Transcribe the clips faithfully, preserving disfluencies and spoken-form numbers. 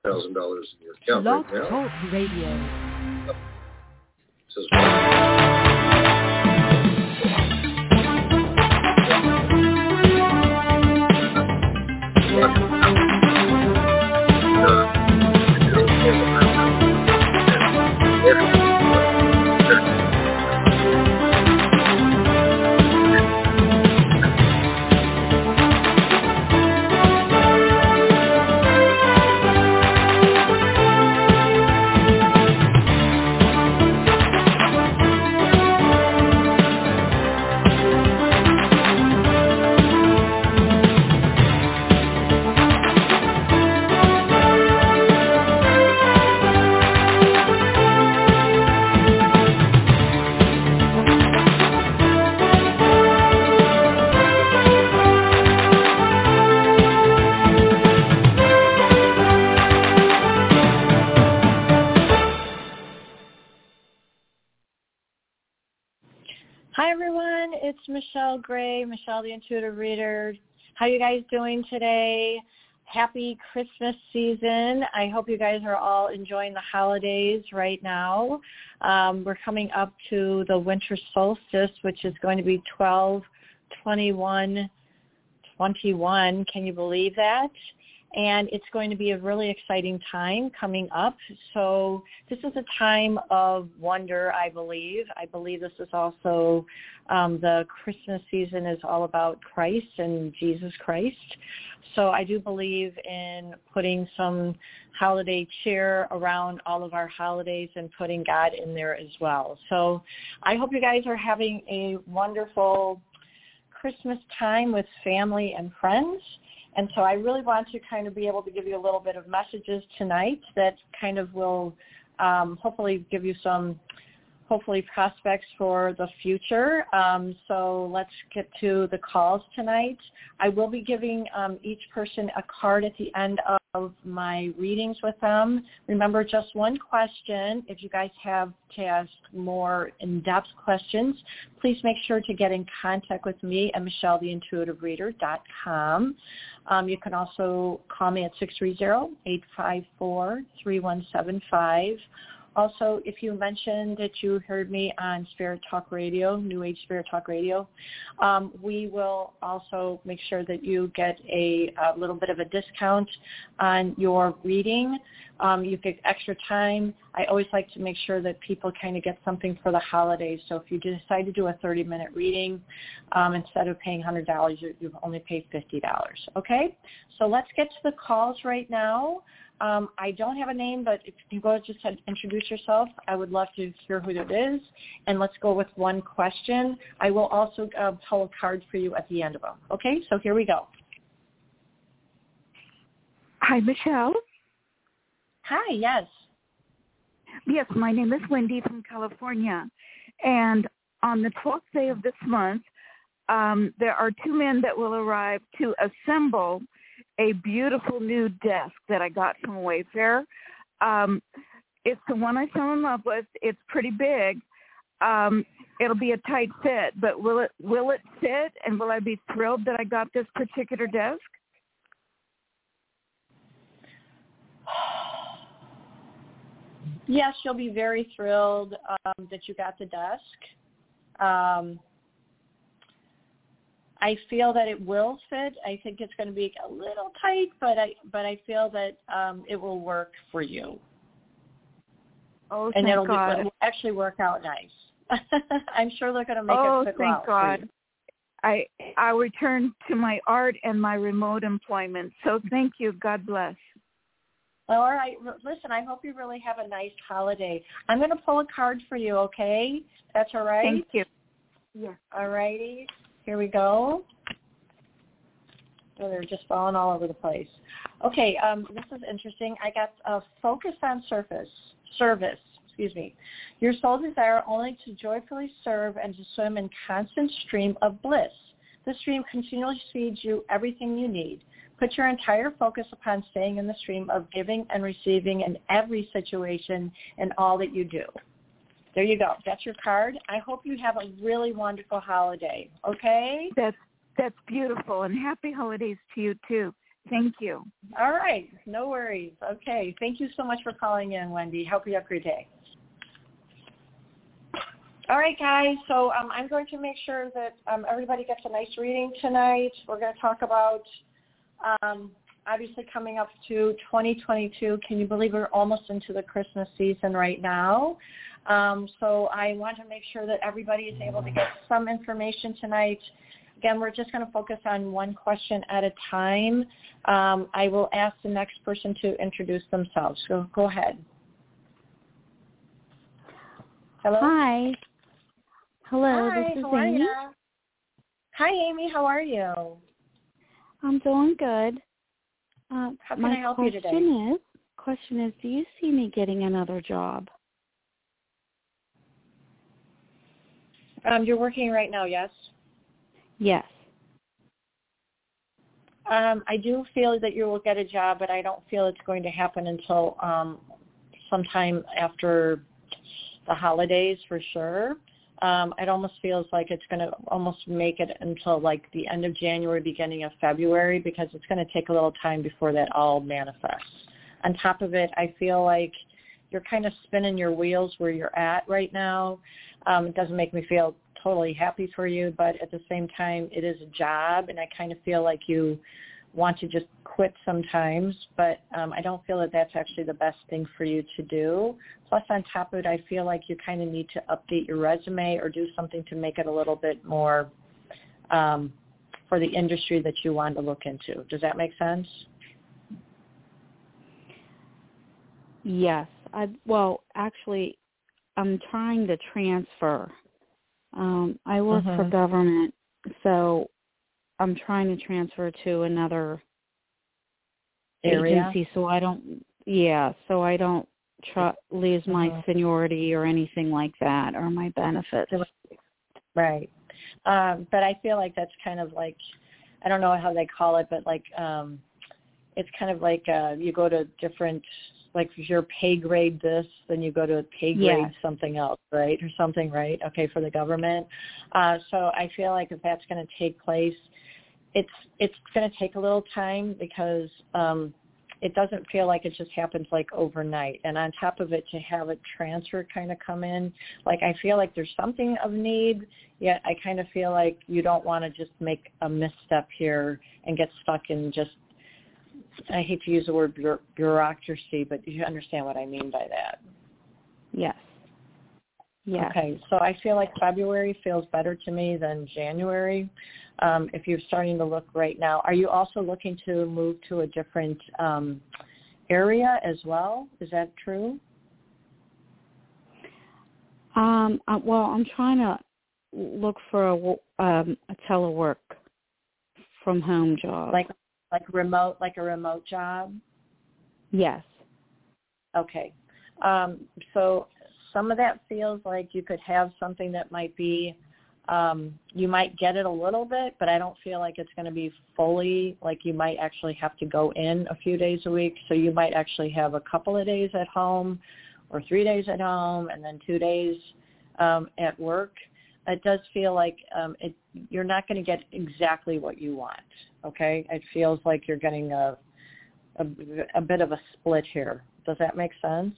thousand dollars in your account Blog right now. Talk Radio. Says, Hi, everyone. It's Michelle Gray, Michelle the Intuitive Reader. How you guys doing today? Happy Christmas season. I hope you guys are all enjoying the holidays right now. Um, we're coming up to the winter solstice, which is going to be twelve twenty-one twenty-one. Can you believe that? And it's going to be a really exciting time coming up. So this is a time of wonder, I believe. I believe this is also um, the Christmas season is all about Christ and Jesus Christ. So I do believe in putting some holiday cheer around all of our holidays and putting God in there as well. So I hope you guys are having a wonderful Christmas time with family and friends. And so I really want to kind of be able to give you a little bit of messages tonight that kind of will um, hopefully give you some, hopefully, prospects for the future. Um, so let's get to the calls tonight. I will be giving um, each person a card at the end of my readings with them. Remember, just one question. If you guys have to ask more in-depth questions, please make sure to get in contact with me at michelle the intuitive reader dot com. Um, you can also call me at six three zero, eight five four, three one seven five. Also, if you mentioned that you heard me on Spirit Talk Radio, New Age Spirit Talk Radio, um, we will also make sure that you get a, a little bit of a discount on your reading. Um, you get extra time. I always like to make sure that people kind of get something for the holidays. So if you decide to do a thirty-minute reading, um, instead of paying one hundred dollars, you, you only pay fifty dollars. Okay? So let's get to the calls right now. Um, I don't have a name, but if you go just introduce yourself, I would love to hear who it is. And let's go with one question. I will also uh, pull a card for you at the end of them. Okay, so here we go. Hi, Michelle. Hi, yes. Yes, my name is Wendy from California. And on the twelfth day of this month, um, there are two men that will arrive to assemble a beautiful new desk that I got from Wayfair. Um, it's the one I fell in love with. It's pretty big. Um, it'll be a tight fit, but will it will it fit, and will I be thrilled that I got this particular desk? Yes, you'll be very thrilled um, that you got the desk. Um, I feel that it will fit. I think it's going to be a little tight, but I but I feel that um, it will work for you. Oh, and thank it'll, God. Be, it'll actually work out nice. I'm sure they're going to make oh, it fit thank well God. for you. I I return to my art and my remote employment. So thank you. God bless. Well, all right. Listen, I hope you really have a nice holiday. I'm going to pull a card for you, okay? That's all right? Thank you. Yeah. All righty. Here we go. Oh, they're just falling all over the place. Okay, um, this is interesting. I got uh, focus on surface, service, excuse me. Your soul desire only to joyfully serve and to swim in constant stream of bliss. This stream continually feeds you everything you need. Put your entire focus upon staying in the stream of giving and receiving in every situation and all that you do. There you go. That's your card. I hope you have a really wonderful holiday, okay? That's that's beautiful, and happy holidays to you, too. Thank you. All right. No worries. Okay. Thank you so much for calling in, Wendy. Hope you have a great day. All right, guys. So um, I'm going to make sure that um, everybody gets a nice reading tonight. We're going to talk about, um, obviously, coming up to twenty twenty-two. Can you believe we're almost into the Christmas season right now? Um, so I want to make sure that everybody is able to get some information tonight. Again, we're just going to focus on one question at a time. Um, I will ask the next person to introduce themselves. So go ahead. Hello? Hi. Hello, Hi, this is how are Amy. you? Hi, Amy. How are you? I'm doing good. Uh, How can my I help you today? question is, question is, do you see me getting another job? Um, you're working right now, yes? Yes. Um, I do feel that you will get a job, but I don't feel it's going to happen until um, sometime after the holidays for sure. Um, it almost feels like it's going to almost make it until like the end of January, beginning of February, because it's going to take a little time before that all manifests. On top of it, I feel like you're kind of spinning your wheels where you're at right now. Um, it doesn't make me feel totally happy for you, but at the same time, it is a job, and I kind of feel like you want to just quit sometimes, but um, I don't feel that that's actually the best thing for you to do. Plus, on top of it, I feel like you kind of need to update your resume or do something to make it a little bit more um, for the industry that you want to look into. Does that make sense? Yes. I well, actually, I'm trying to transfer. Um, I work Mm-hmm. for government, so I'm trying to transfer to another Area? agency, so I don't. Yeah, so I don't try, lose my Mm-hmm. seniority or anything like that, or my benefits. Right. Um, but I feel like that's kind of like, I don't know how they call it, but like um, it's kind of like uh, you go to different, like if you're pay grade this, then you go to pay grade Yes. something else, right, or something, right? Okay, for the government. Uh, so I feel like if that's going to take place, it's it's going to take a little time because um, it doesn't feel like it just happens like overnight. And on top of it, to have a transfer kind of come in, like I feel like there's something of need, yet I kind of feel like you don't want to just make a misstep here and get stuck in just, I hate to use the word bureau- bureaucracy, but you understand what I mean by that. Yes. Yes. Okay, so I feel like February feels better to me than January. Um, if you're starting to look right now, are you also looking to move to a different um, area as well? Is that true? Um, uh, well, I'm trying to look for a, wo- um, a telework from home job. Like like remote, like a remote job? Yes. Okay. Um, so some of that feels like you could have something that might be, um, you might get it a little bit, but I don't feel like it's going to be fully, like you might actually have to go in a few days a week. So you might actually have a couple of days at home or three days at home and then two days um, at work. It does feel like um, it, you're not going to get exactly what you want, okay? It feels like you're getting a, a, a bit of a split here. Does that make sense?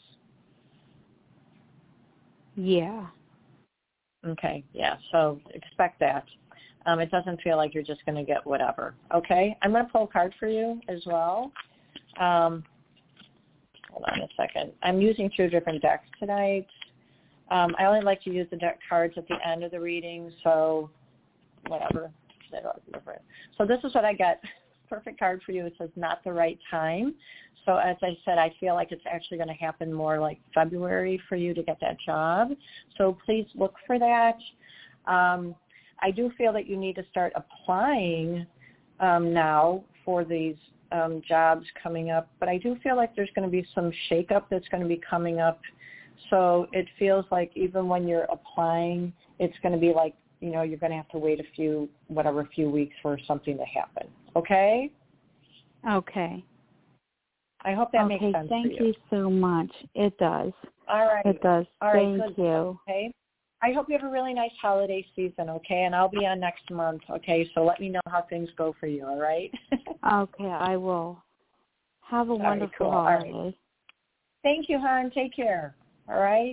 Yeah. Okay, yeah, so expect that. Um, it doesn't feel like you're just going to get whatever, okay? I'm going to pull a card for you as well. Um, hold on a second. I'm using two different decks tonight. Um, I only like to use the deck cards at the end of the reading, so whatever. So this is what I got. Perfect card for you. It says not the right time. So as I said, I feel like it's actually going to happen more like February for you to get that job. So please look for that. Um, I do feel that you need to start applying um, now for these um, jobs coming up, but I do feel like there's going to be some shakeup that's going to be coming up. So it feels like even when you're applying, it's going to be like, you know, you're going to have to wait a few, whatever, a few weeks for something to happen. Okay? Okay. I hope that okay, makes sense thank for you. you so much. It does. All right. It does. All right, thank good. you. Okay. I hope you have a really nice holiday season, okay? And I'll be on next month, okay? So let me know how things go for you, all right? Okay, I will. Have a All wonderful right, cool. holiday. All right. Thank you, hon. Take care. All right?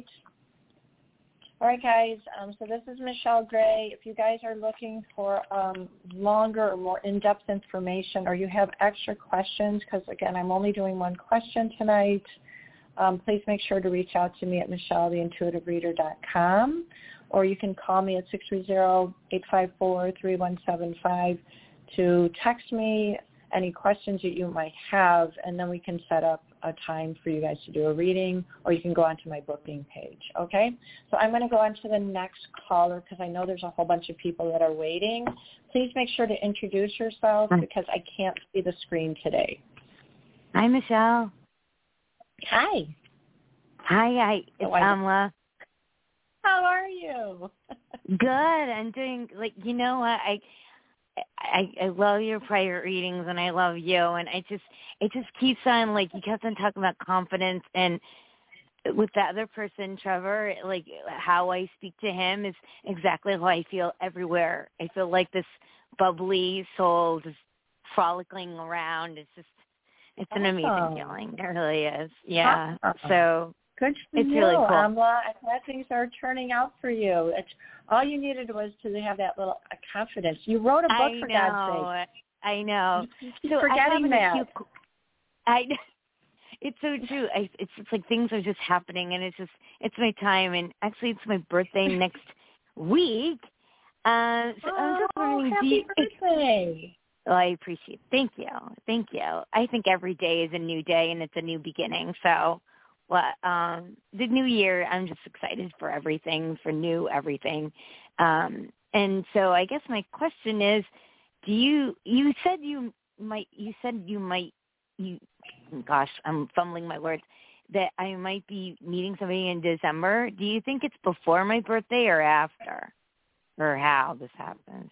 All right, guys. Um, so this is Michelle Gray. If you guys are looking for um, longer or more in-depth information, or you have extra questions, because, again, I'm only doing one question tonight, um, please make sure to reach out to me at michelle the intuitive reader dot com, or you can call me at six three zero, eight five four, three one seven five to text me any questions that you might have, and then we can set up a time for you guys to do a reading, or you can go onto my booking page, okay? So I'm going to go on to the next caller because I know there's a whole bunch of people that are waiting. Please make sure to introduce yourself because I can't see the screen today. Hi, Michelle. Hi. Hi, hi. It's Oh, I- Amla. How are you? Good. I'm doing, like, you know what, I... I, I love your prior readings, and I love you, and I just it just keeps on, like, you kept on talking about confidence, and with the other person, Trevor, like, how I speak to him is exactly how I feel everywhere. I feel like this bubbly soul just frolicking around. It's just, it's an amazing Awesome. feeling. It really is. Yeah. Awesome. So Good for it's you, really cool. Amla. I'm glad things are turning out for you. It's, all you needed was to have that little uh, confidence. You wrote a book, I for know. God's sake. I know. You keep So forgetting I that. Few, I It's so true. I, it's just like things are just happening, and it's just it's my time. And actually, it's my birthday next week. Uh, so oh, I'm just wondering, happy do you, birthday! Oh, I appreciate it. Thank you. Thank you. I think every day is a new day, and it's a new beginning. So, what um, the new year, I'm just excited for everything, for new everything. Um, and so, I guess my question is, do you? You said you might. You said you might. You. Gosh, I'm fumbling my words. That I might be meeting somebody in December. Do you think it's before my birthday or after, or how this happens?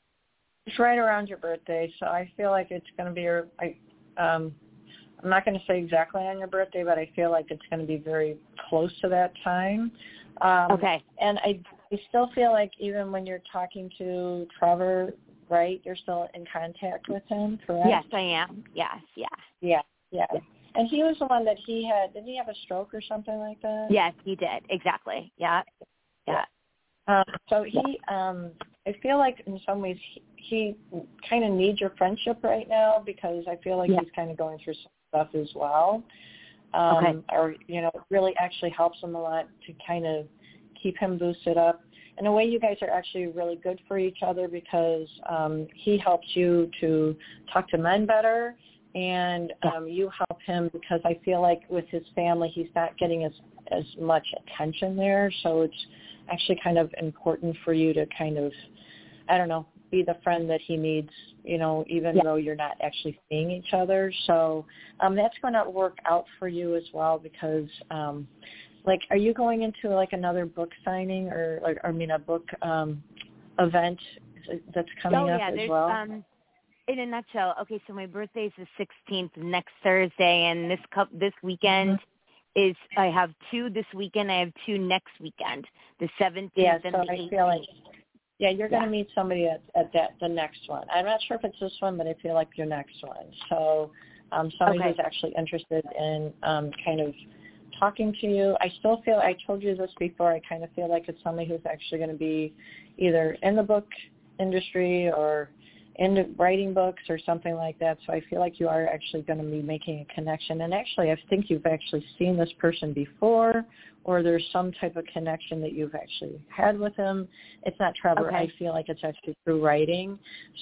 It's right around your birthday, so I feel like it's going to be your. I, um, I'm not going to say exactly on your birthday, but I feel like it's going to be very close to that time. Um, okay. And I, I still feel like even when you're talking to Trevor, right? You're still in contact with him, correct? Yes, I am. Yes, yeah. Yeah, yeah. And he was the one that he had. Did he have a stroke or something like that? Yes, he did. Exactly. Yeah, yeah. Um, so he, um, I feel like in some ways he, he kind of needs your friendship right now because I feel like yeah. he's kind of going through some stuff as well. Um, okay. Or, you know, it really actually helps him a lot to kind of keep him boosted up. In a way, you guys are actually really good for each other because um, he helps you to talk to men better, and um, you help him because I feel like with his family, he's not getting as, as much attention there. So it's actually kind of important for you to kind of, I don't know, be the friend that he needs, you know, even yeah. though you're not actually seeing each other. So um, that's going to work out for you as well because, um, like, are you going into, like, another book signing or, like, I mean, a book um, event that's coming oh, up yeah, as there's, well? Um, in a nutshell, okay, so my birthday is the sixteenth, next Thursday, and this cup this weekend mm-hmm. is, I have two this weekend, I have two next weekend, the seventeenth yeah, and so the I eighteenth. feel like, yeah, you're going to yeah. meet somebody at, at that the next one. I'm not sure if it's this one, but I feel like your next one. So um, somebody okay. who's actually interested in um, kind of talking to you. I still feel, I told you this before, I kind of feel like it's somebody who's actually going to be either in the book industry or into writing books or something like that. So I feel like you are actually going to be making a connection. And actually, I think you've actually seen this person before, or there's some type of connection that you've actually had with him. It's not Trevor. Okay. I feel like it's actually through writing.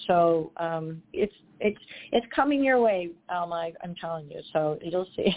So um, it's it's it's coming your way, Alma. I'm telling you. So you'll see.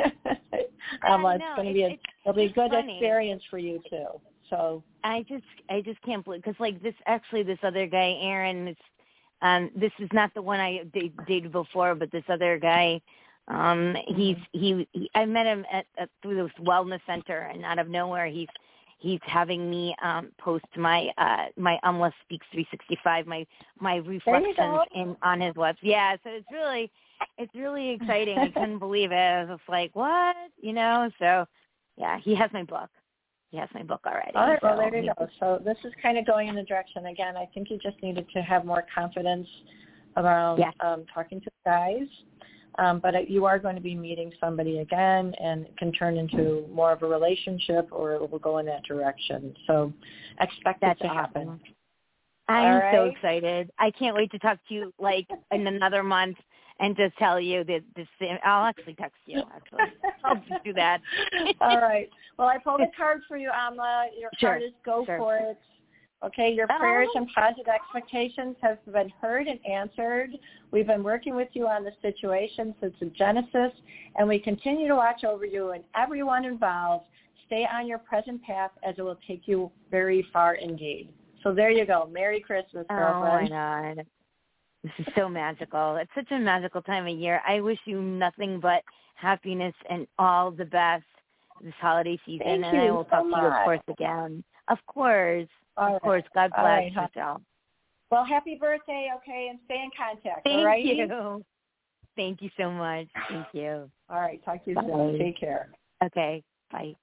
Alma, it's going to be a it's, it'll be a good funny. experience for you too. So I just I just can't believe because like this actually this other guy Aaron it's um this is not the one I d- dated before but this other guy um he's he, he I met him at, at through this wellness center and out of nowhere he's he's having me um post my uh my Umla Speaks three sixty-five my my reflections in on his website. Yeah, so it's really it's really exciting. I couldn't believe it. I was just like, what? You know, so yeah, he has my book. She has my book already. All right, so. well, there you go. So this is kind of going in the direction. Again, I think you just needed to have more confidence around yes. um, talking to the guys. Um, but you are going to be meeting somebody again, and it can turn into more of a relationship, or it will go in that direction. So expect That's it to awesome. happen. I'm right? so excited. I can't wait to talk to you like in another month and just tell you that this. I'll actually text you. Actually, I'll just do that. All right. Well, I pulled a card for you, Amla. Your sure. card is go sure. for it. Okay, your Oh. prayers and positive expectations have been heard and answered. We've been working with you on the situation since the genesis, and we continue to watch over you and everyone involved. Stay on your present path, as it will take you very far indeed. So there you go. Merry Christmas, girlfriend. Oh, my God. This is so magical. It's such a magical time of year. I wish you nothing but happiness and all the best this holiday season. Thank and you I will so talk much. to you, of course, again. Of course. All of right. course. God All bless, right, Michelle. Well, happy birthday, okay, and stay in contact, Thank all right? you. Thank you so much. Thank you. All right. Talk to you Bye. soon. Take care. Okay. Bye.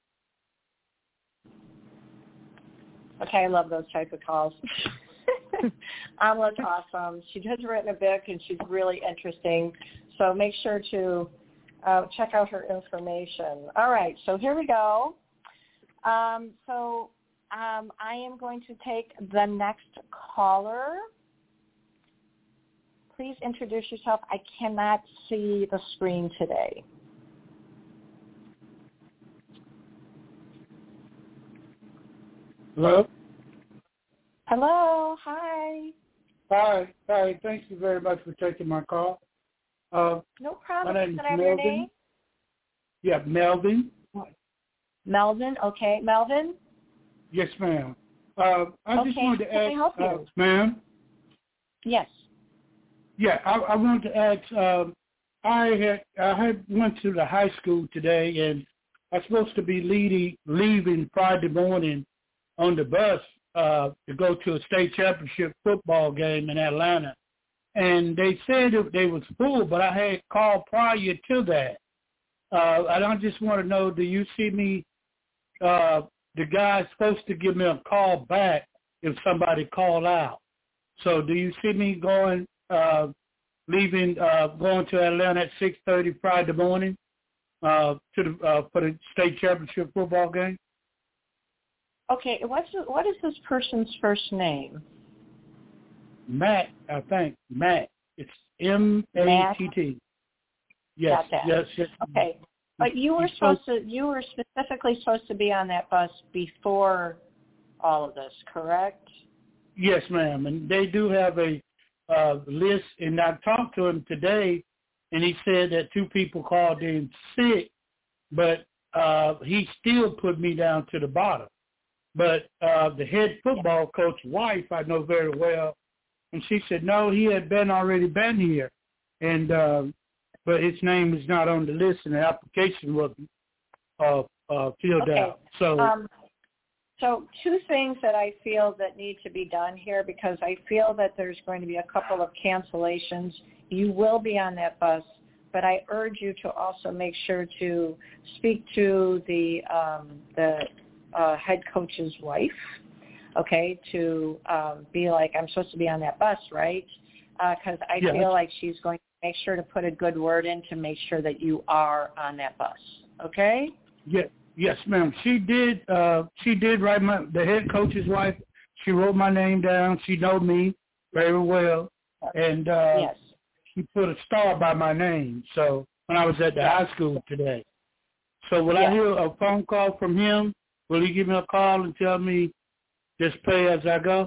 Okay, I love those type of calls. Amla's awesome. She has written a book, and she's really interesting. So make sure to uh, check out her information. All right, so here we go. Um, so um, I am going to take the next caller. Please introduce yourself. I cannot see the screen today. Hello? Hello. Hi. Hi. Hi. Thank you very much for taking my call. Uh, No problem. my name is Can I have your Melvin. name? Yeah, Melvin. Melvin. Okay. Melvin? Yes, ma'am. Uh, I Okay, just wanted to can I ask, help you? uh, ma'am. Yes. Yeah, I, I wanted to ask. Um, I had I had went to the high school today, and I was supposed to be leading, leaving Friday morning on the bus uh, to go to a state championship football game in Atlanta. And they said that they was full, but I had called prior to that. Uh, and I just want to know, do you see me, uh, the guy's supposed to give me a call back if somebody called out. So do you see me going, uh, leaving, uh, going to Atlanta at six thirty Friday morning uh, to the, uh, for the state championship football game? Okay. What's what is this person's first name? Matt, I think. Matt. It's M A T T. Yes, Got that. yes, yes. Okay. But you were You're supposed to, you were specifically supposed to be on that bus before all of this, correct? Yes, ma'am. And they do have a uh, list, and I talked to him today, and he said that two people called in sick, but uh, he still put me down to the bottom. But uh, the head football coach wife I know very well, and she said, no, he had been already been here, and uh, but his name is not on the list, and the application wasn't uh, uh, filled Okay. out. So, Um, so two things that I feel that need to be done here, because I feel that there's going to be a couple of cancellations. You will be on that bus, but I urge you to also make sure to speak to the um, the uh, head coach's wife, okay, to um, be like, I'm supposed to be on that bus, right? Because uh, I yes. feel like she's going to make sure to put a good word in to make sure that you are on that bus, okay? Yes, yes, ma'am. She did. Uh, she did write my the head coach's wife. She wrote my name down. She know me very well, and uh, yes. she put a star by my name. So when I was at the yes. high school today, so will yes. I hear a phone call from him? Will he give me a call and tell me just pay as I go?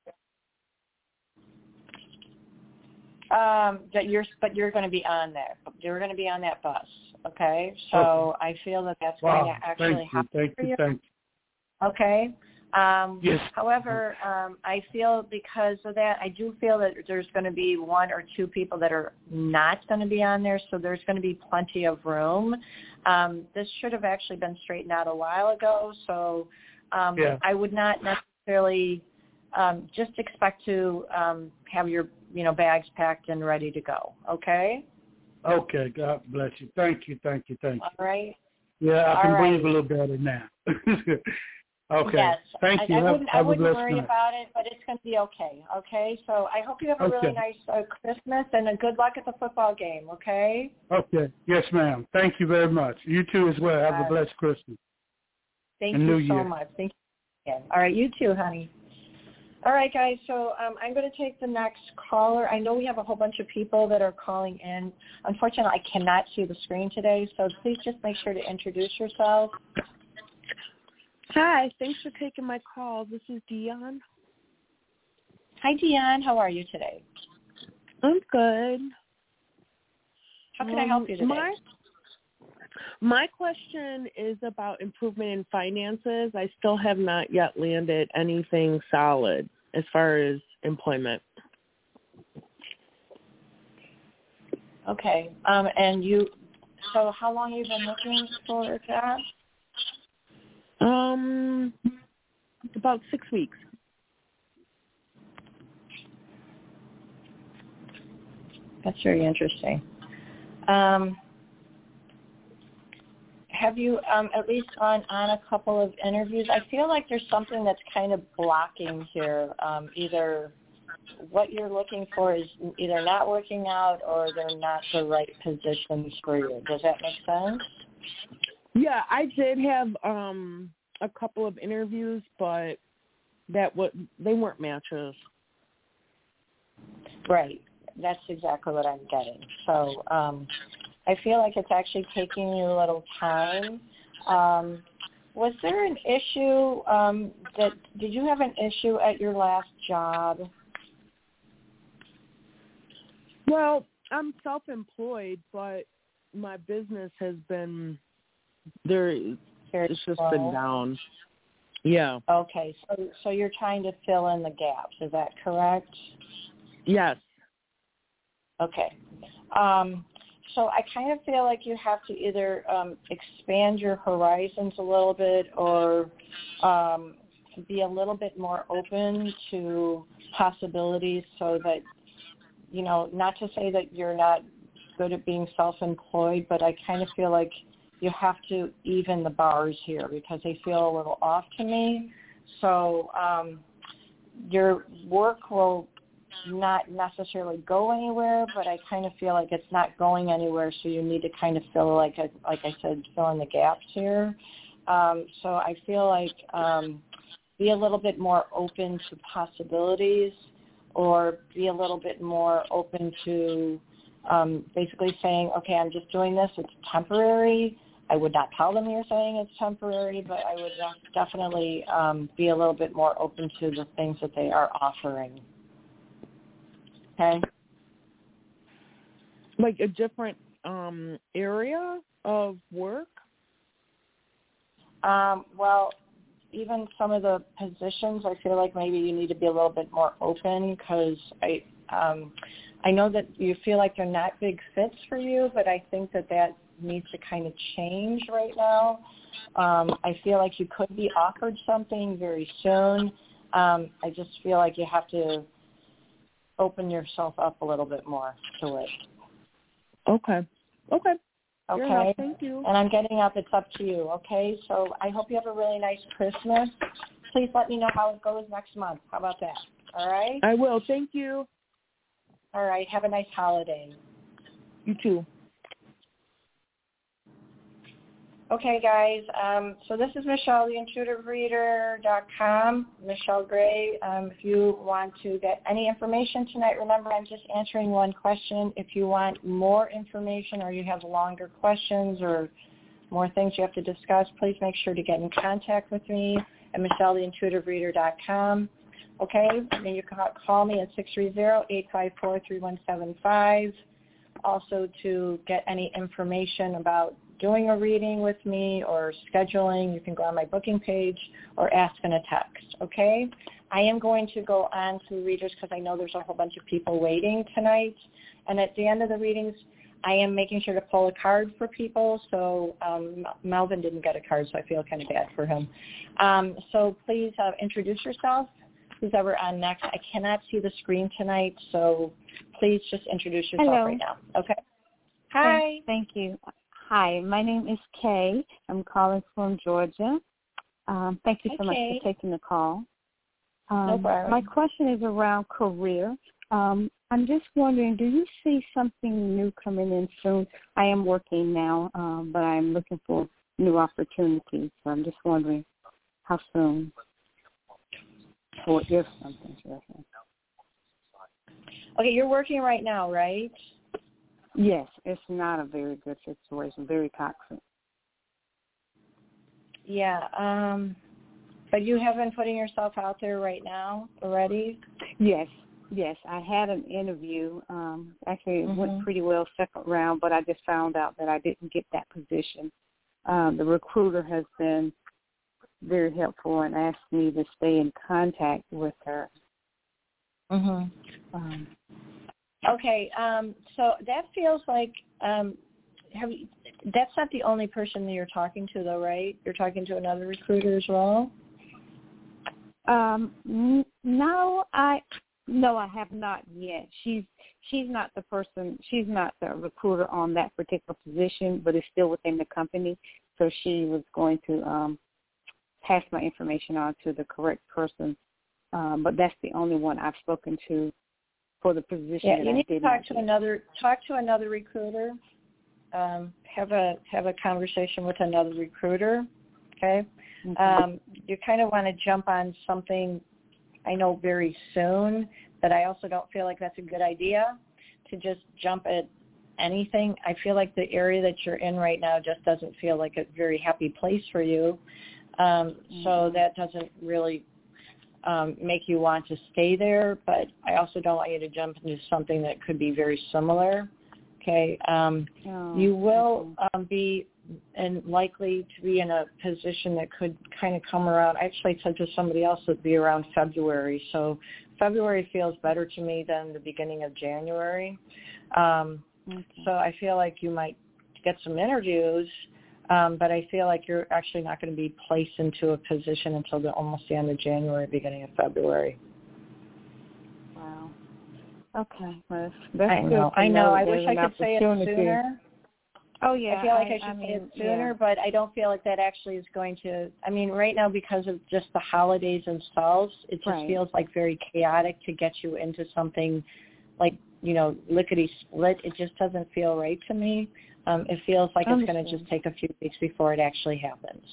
Um, that you're, but you're going to be on there. You're going to be on that bus, okay? So okay. I feel that that's wow. going to actually thank happen you, thank for you, you. Thank you. Okay. Um, yes. However, um, I feel because of that, I do feel that there's going to be one or two people that are not going to be on there, so there's going to be plenty of room. Um, this should have actually been straightened out a while ago, so um, yeah. I would not necessarily um, just expect to um, have your you know bags packed and ready to go. Okay. Okay. God bless you. Thank you. Thank you. Thank you. All right. Yeah, I can All right. breathe a little better now. Okay. Yes. Thank I, you. I have, wouldn't, I have a wouldn't blessed worry night. about it, but it's going to be okay. Okay. So I hope you have a Okay. really nice uh, Christmas and a good luck at the football game. Okay. Okay. Yes, ma'am. Thank you very much. You too as well. Have Uh, a blessed Christmas. Thank and you New so Year. much. Thank you again. All right. You too, honey. All right, guys. So um, I'm going to take the next caller. I know we have a whole bunch of people that are calling in. Unfortunately, I cannot see the screen today, so please just make sure to introduce yourself. Hi, thanks for taking my call. This is Dion. Hi, Dion. How are you today? I'm good. How can um, I help you today? My, my question is about improvement in finances. I still have not yet landed anything solid as far as employment. Okay. Um, and you, so how long have you been looking for a job? Um, about six weeks. That's very interesting. Um, have you um, at least gone on a couple of interviews? I feel like there's something that's kind of blocking here. Um, either what you're looking for is either not working out or they're not the right positions for you. Does that make sense? Yeah, I did have um, a couple of interviews, but that what they weren't matches. Right. That's exactly what I'm getting. So um, I feel like it's actually taking you a little time. Um, was there an issue um, that did you have an issue at your last job? Well, I'm self-employed, but my business has been there. It's just slow. been down. Yeah. Okay, so so you're trying to fill in the gaps. Is that correct? Yes. Okay. Um, so I kind of feel like you have to either um, expand your horizons a little bit or um, be a little bit more open to possibilities so that, you know, not to say that you're not good at being self-employed, but I kind of feel like you have to even the bars here because they feel a little off to me. So um, your work will not necessarily go anywhere, but I kind of feel like it's not going anywhere, so you need to kind of fill, like I, like I said, fill in the gaps here. Um, so I feel like um, be a little bit more open to possibilities or be a little bit more open to um, basically saying, okay, I'm just doing this, it's temporary. I would not tell them you're saying it's temporary, but I would definitely um, be a little bit more open to the things that they are offering. Okay. Like a different um, area of work? Um, well, even some of the positions, I feel like maybe you need to be a little bit more open because I, um, I know that you feel like they're not big fits for you, but I think that that needs to kind of change right now. Um, I feel like you could be offered something very soon. Um, I just feel like you have to open yourself up a little bit more to it. Okay. Okay. Okay. Enough. Thank you. And I'm getting up. It's up to you. Okay. So I hope you have a really nice Christmas. Please let me know how it goes next month. How about that? All right. I will. Thank you. All right. Have a nice holiday. You too. Okay, guys. Um, so this is Michelle, the intuitive reader dot com, Michelle Gray. Um, if you want to get any information tonight, remember I'm just answering one question. If you want more information or you have longer questions or more things you have to discuss, please make sure to get in contact with me at Michelle, the intuitive reader dot com. Okay? And you can call me at six three zero, eight five four, three one seven five. Also, to get any information about doing a reading with me or scheduling, you can go on my booking page or ask in a text, okay? I am going to go on to readers because I know there's a whole bunch of people waiting tonight. And at the end of the readings, I am making sure to pull a card for people. So um, Melvin didn't get a card, so I feel kind of bad for him. Um, so please uh, introduce yourself, who's ever on next. I cannot see the screen tonight, so please just introduce yourself Hello. right now, okay? Hi. Thank, thank you. Hi, my name is Kay. I'm calling from Georgia. Um, thank you so okay. much for taking the call. Um, no problem. My question is around career. Um, I'm just wondering, do you see something new coming in soon? I am working now, um, but I'm looking for new opportunities. So I'm just wondering how soon or if something's working. Okay, you're working right now, right? Yes, it's not a very good situation, very toxic. Yeah, um, but you have been putting yourself out there right now already? Yes, yes. I had an interview. Um, actually, it mm-hmm. went pretty well second round, but I just found out that I didn't get that position. Um, the recruiter has been very helpful and asked me to stay in contact with her. Mhm. Um, okay, um, so that feels like um, have you, that's not the only person that you're talking to, though, right? You're talking to another recruiter as well. um, n- no, I no, I have not yet. She's she's not the person. She's not the recruiter on that particular position, but it's still within the company. So she was going to um, pass my information on to the correct person. Um, but that's the only one I've spoken to for the position. Yeah, that you I need did to talk not to get. another talk to another recruiter. Um, have a have a conversation with another recruiter. Okay, Mm-hmm. um, you kind of want to jump on something. I know very soon, but I also don't feel like that's a good idea to just jump at anything. I feel like the area that you're in right now just doesn't feel like a very happy place for you. Um, Mm-hmm. So that doesn't really um, make you want to stay there, but I also don't want you to jump into something that could be very similar. Okay. Um, oh, you will okay. um, be and likely to be in a position that could kind of come around. I actually said to somebody else it would be around February. So February feels better to me than the beginning of January. Um, Okay. So I feel like you might get some interviews, um, but I feel like you're actually not going to be placed into a position until the almost the end of January, beginning of February. Wow. Okay. Well, that's I good know. to I know. I there's wish I an could say it opportunity. sooner. Oh, yeah. I feel like I, I should I say mean, it sooner, yeah. but I don't feel like that actually is going to, I mean, right now because of just the holidays themselves, it just Right. feels like very chaotic to get you into something like, you know, lickety-split. It just doesn't feel right to me. Um, it feels like it's going to just take a few weeks before it actually happens.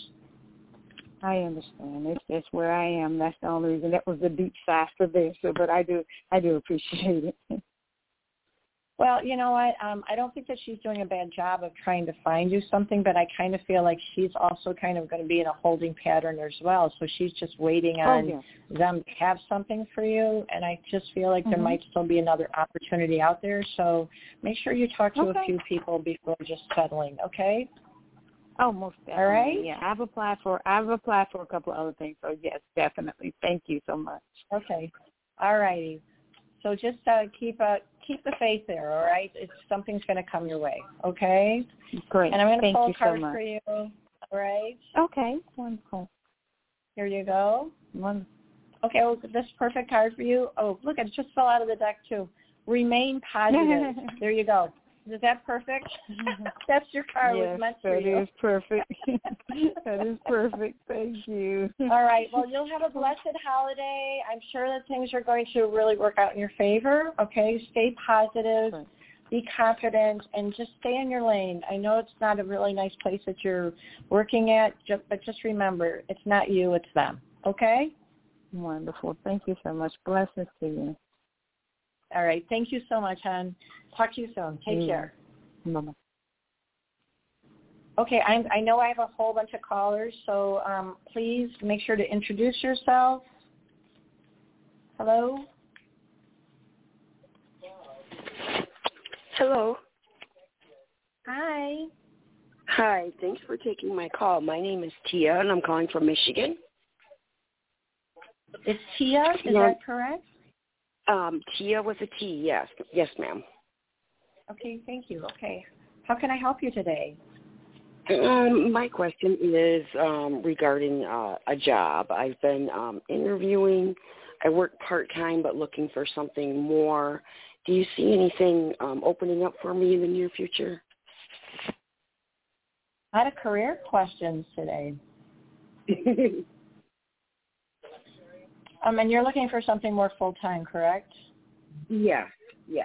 I understand. It's just where I am. That's the only reason. That was a deep sigh for there. So, but I do, I do appreciate it. Well, you know what? Um, I don't think that she's doing a bad job of trying to find you something, but I kind of feel like she's also kind of going to be in a holding pattern as well. So she's just waiting on Oh, yeah. them to have something for you, and I just feel like Mm-hmm. there might still be another opportunity out there. So make sure you talk to Okay. a few people before just settling, okay? Oh, most definitely. All right? Yeah, I've applied for, I've applied for a couple of other things. So, yes, definitely. Thank you so much. Okay. All righty. So just uh, keep a keep the faith there, all right? It's something's going to come your way, okay? Great. And I'm going to Thank pull you a card so much. for you, all right? Okay. Wonderful. Here you go. Wonderful. Okay, well, this perfect card for you. Oh, look, it just fell out of the deck, too. Remain positive. There you go. Is that perfect? That's your card. Yes, was meant for that you. is perfect. That is perfect. Thank you. All right. Well, you'll have a blessed holiday. I'm sure that things are going to really work out in your favor. Okay, stay positive, Right. be confident, and just stay in your lane. I know it's not a really nice place that you're working at, but just remember, it's not you, it's them. Okay? Wonderful. Thank you so much. Blessings to you. All right. Thank you so much, hon. Talk to you soon. Take Yeah. care. Bye-bye. Okay, I'm, I know I have a whole bunch of callers, so um, please make sure to introduce yourself. Hello? Hello. Hi. Hi. Thanks for taking my call. My name is Tia, and I'm calling from Michigan. It's Tia, is Yeah. that correct? Um, Tia with a T, yes. Yes, ma'am. Okay, thank you. Okay. How can I help you today? Um, my question is um, regarding uh, a job. I've been um, interviewing. I work part-time but looking for something more. Do you see anything um, opening up for me in the near future? A lot of career questions today. um, and you're looking for something more full-time, correct? Yeah, yeah.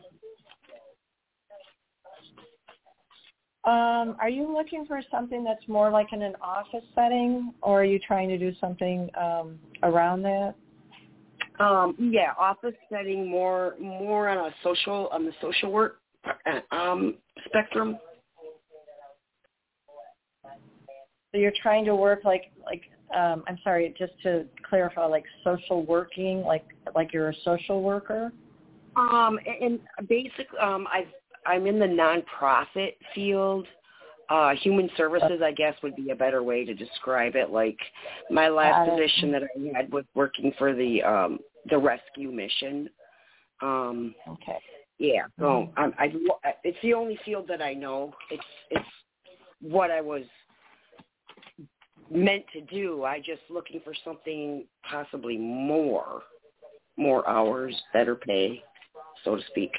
Um, are you looking for something that's more like in an office setting, or are you trying to do something um, around that? Um, yeah, office setting, more more on a social on the social work um, spectrum. So you're trying to work like like um, I'm sorry, just to clarify, like social working, like like you're a social worker. Um, and basically, um, I've I'm in the nonprofit field. Uh, human services, I guess, would be a better way to describe it. Like my last position that I had was working for the um, the rescue mission. Um, okay. Yeah. So um, I, I, it's the only field that I know. It's it's what I was meant to do. I just looking for something possibly more, more hours, better pay, so to speak.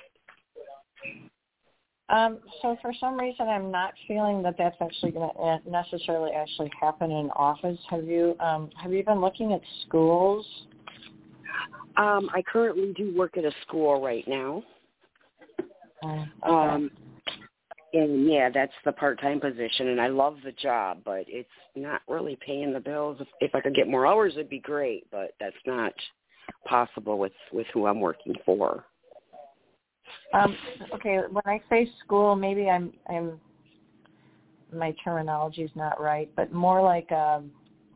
Um, so for some reason, I'm not feeling that that's actually going to necessarily actually happen in office. Have you um, have you been looking at schools? Um, I currently do work at a school right now. Oh, okay. Um, and yeah, that's the part-time position, and I love the job, but it's not really paying the bills. If, if I could get more hours, it'd be great, but that's not possible with, with who I'm working for. Um, okay, when I say school, maybe I'm, I'm my terminology is not right, but more like, um,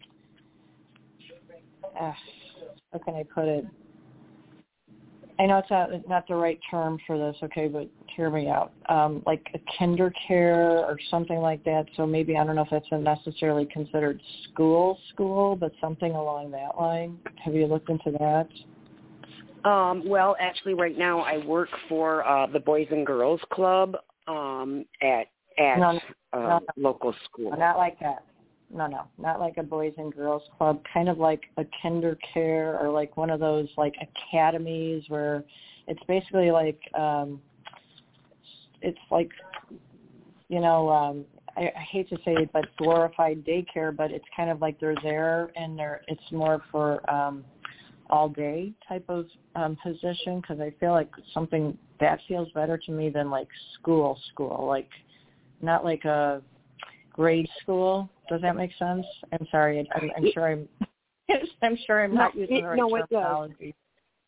uh, how can I put it? I know it's not, not the right term for this, okay, but hear me out. Um, like a kinder care or something like that. So maybe, I don't know if that's necessarily considered school school, but something along that line. Have you looked into that? Um, well, actually, right now I work for uh, the Boys and Girls Club um, at at no, no, uh, no, local school. Not like that. No, no, not like a Boys and Girls Club. Kind of like a kinder care or like one of those like academies where it's basically like um, it's like you know um, I, I hate to say it, but glorified daycare. But it's kind of like they're there and they're it's more for um, all day type of um, position because I feel like something that feels better to me than like school school, like not like a grade school. Does that make sense? I'm sorry. I'm, I'm sure I'm I'm sure I'm not no, using it, the right no, terminology. It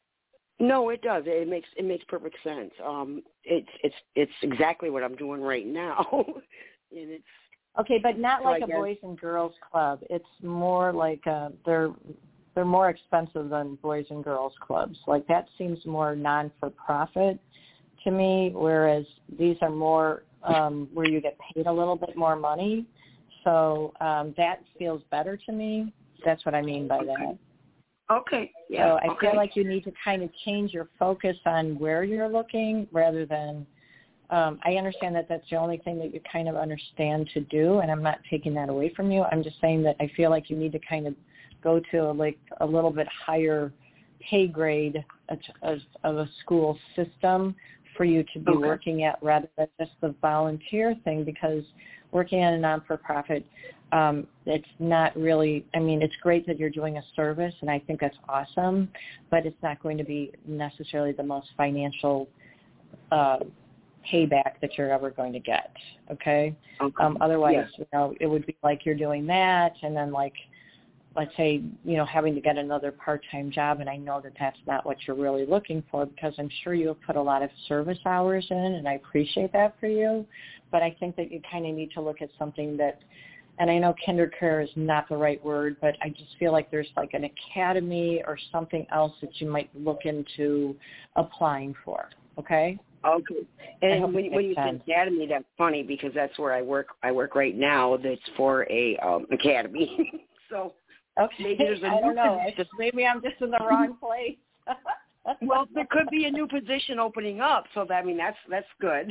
no, it does. It makes it makes perfect sense. Um, it's it's it's exactly what I'm doing right now, and it's okay, but not so like I a guess, Boys and Girls Club. It's more like uh, they're they're more expensive than Boys and Girls Clubs. Like that seems more non-for-profit to me, whereas these are more um, where you get paid a little bit more money. So um, that feels better to me. That's what I mean by okay. that. Okay. Yeah. So I okay. feel like you need to kind of change your focus on where you're looking rather than um, I understand that that's the only thing that you kind of understand to do, and I'm not taking that away from you. I'm just saying that I feel like you need to kind of go to a, like a little bit higher pay grade of, of a school system for you to be okay. working at rather than just the volunteer thing, because working at a non-for-profit, um, it's not really, I mean, it's great that you're doing a service, and I think that's awesome, but it's not going to be necessarily the most financial uh, payback that you're ever going to get, okay? okay. Um, otherwise, yes. you know, it would be like you're doing that, and then like, let's say, you know, having to get another part-time job, and I know that that's not what you're really looking for because I'm sure you have put a lot of service hours in, and I appreciate that for you, but I think that you kind of need to look at something that, and I know kinder care is not the right word, but I just feel like there's like an academy or something else that you might look into applying for, okay? Okay. And when, when you said academy, that's funny because that's where I work. I work right now. That's for a um, academy. so okay. maybe there's a I don't new know. position. Maybe I'm just in the wrong place. Well, there could be a new position opening up. So that, I mean, that's that's good.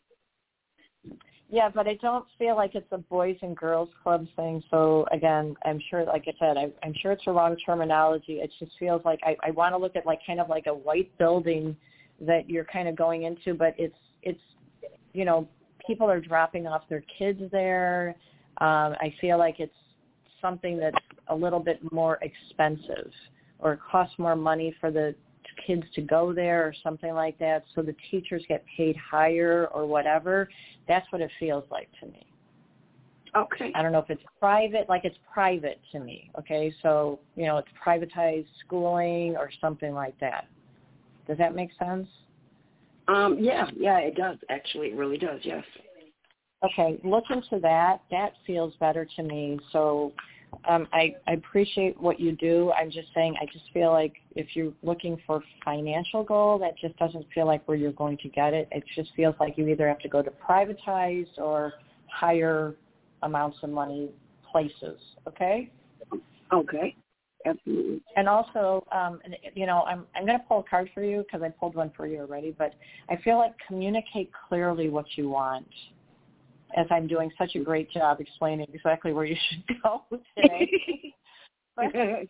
Yeah, but I don't feel like it's a boys and girls club thing. So again, I'm sure, like I said, I, I'm sure it's the wrong terminology. It just feels like I, I want to look at like kind of like a white building that you're kind of going into, but it's, it's, you know, people are dropping off their kids there. Um, I feel like it's something that's a little bit more expensive or it costs more money for the kids to go there or something like that, so the teachers get paid higher or whatever. That's what it feels like to me. Okay. I don't know if it's private, like it's private to me, okay? So, you know, it's privatized schooling or something like that. Does that make sense? Um, yeah, yeah, it does. Actually, it really does, yes. Okay, look into that. That feels better to me. So um, I, I appreciate what you do. I'm just saying I just feel like if you're looking for financial goal, that just doesn't feel like where you're going to get it. It just feels like you either have to go to privatized or higher amounts of money places, okay? Okay, absolutely. And also, um, you know, I'm I'm going to pull a card for you because I pulled one for you already, but I feel like communicate clearly what you want, as I'm doing such a great job explaining exactly where you should go today. but,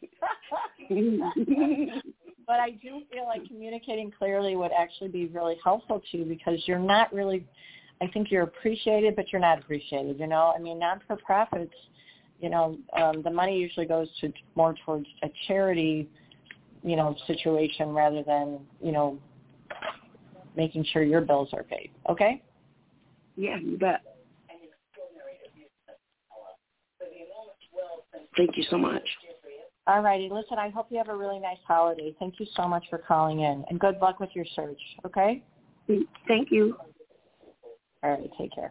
but I do feel like communicating clearly would actually be really helpful to you because you're not really, I think you're appreciated, but you're not appreciated, you know. I mean, not-for-profits, you know, um, the money usually goes to more towards a charity, you know, situation rather than, you know, making sure your bills are paid, okay? Yeah, you bet. Thank you so much. All righty. Listen, I hope you have a really nice holiday. Thank you so much for calling in, and good luck with your search, okay? Thank you. All right. Take care.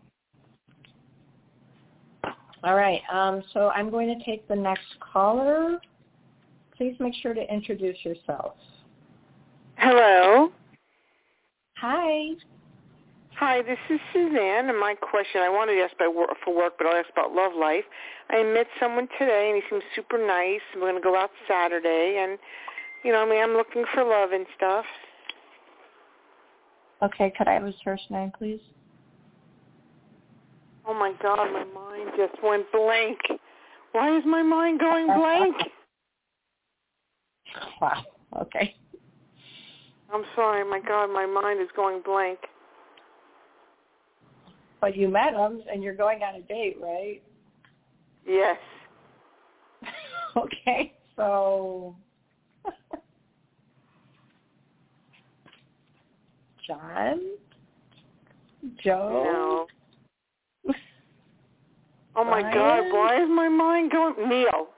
All right. Um, so I'm going to take the next caller. Please make sure to introduce yourself. Hello. Hi. Hi, this is Suzanne, and my question, I wanted to ask about work, for work, but I'll ask about love life. I met someone today, and he seems super nice. We're going to go out Saturday, and, you know, I mean, I'm looking for love and stuff. Okay, could I have his first name, please? Oh, my God, my mind just went blank. Why is my mind going blank? Wow, okay. I'm sorry, my God, my mind is going blank. But you met him, and you're going on a date, right? Yes. Okay, so John? Joe? No. Oh, my Brian? God, why is my mind going? Neil.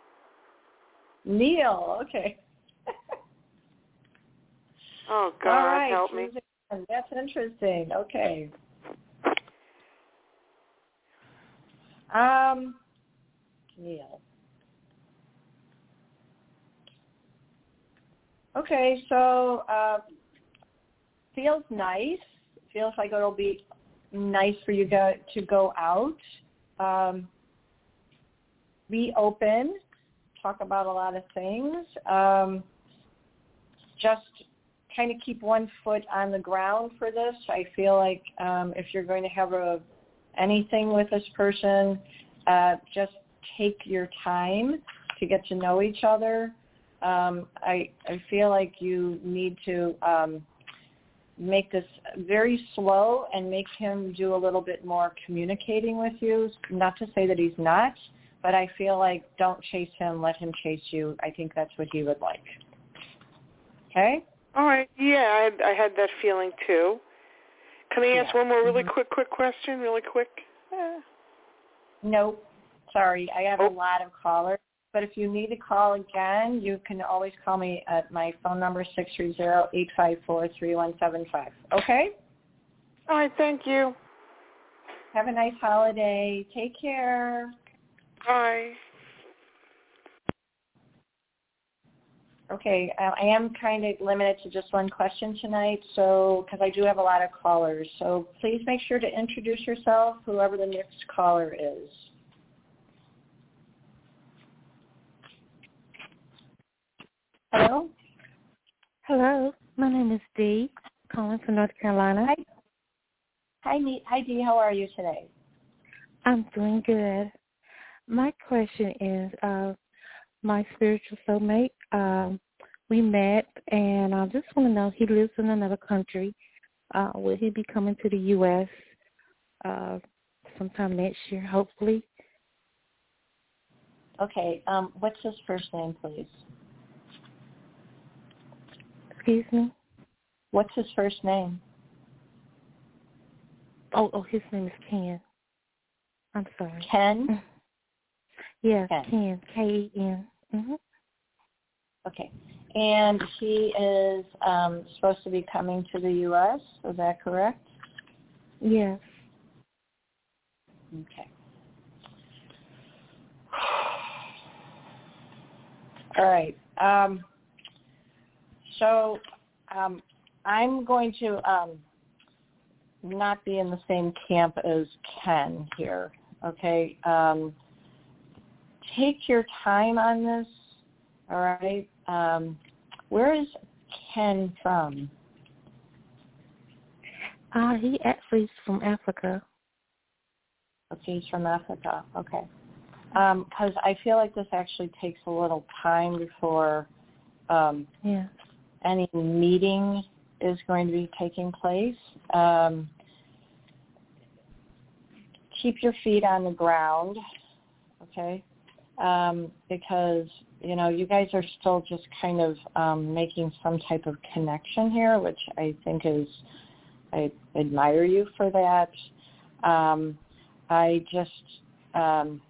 Neil, okay. Oh, God, All right, help me. Susan, that's interesting. Okay. Um, Neil. Okay, so uh, feels nice. Feels like it'll be nice for you go, to go out. Um, be open. Talk about a lot of things. Um, just kind of keep one foot on the ground for this. I feel like um, if you're going to have a anything with this person, uh, just take your time to get to know each other. Um, I, I feel like you need to um, make this very slow and make him do a little bit more communicating with you. Not to say that he's not, but I feel like don't chase him, let him chase you. I think that's what he would like. Okay? All right. Yeah, I had, I had that feeling too. Can I ask Yeah. one more really Mm-hmm. quick, quick question, really quick? Uh, Nope. Sorry, I have oh. a lot of callers. But if you need to call again, you can always call me at my phone number, six three zero, eight five four, three one seven five. Okay? All right, thank you. Have a nice holiday. Take care. Bye. Okay, uh, I am kind of limited to just one question tonight, so because I do have a lot of callers. So please make sure to introduce yourself, whoever the next caller is. Hello? Hello, my name is Dee, calling from North Carolina. Hi. Hi, Ne- Hi Dee. How are you today? I'm doing good. My question is, uh, my spiritual soulmate, um, we met, and I just want to know, he lives in another country. Uh, will he be coming to the U S uh, sometime next year, hopefully? Okay. Um, what's his first name, please? Excuse me? What's his first name? Oh, oh, his name is Ken. I'm sorry. Ken? Yes, Ken. Ken. K E N. Mm-hmm. Okay. And he is um, supposed to be coming to the U S, is that correct? Yes. Okay. All right. Um, so um, I'm going to um, not be in the same camp as Ken here, okay? Um, take your time on this, all right? Um, where is Ken from? Uh, he actually is from Africa. Okay, he's from Africa. Okay. Because um, I feel like this actually takes a little time before um, yeah. any meeting is going to be taking place. Um, keep your feet on the ground, okay? Um, because, you know, you guys are still just kind of um, making some type of connection here, which I think is, I admire you for that. Um, I just, um,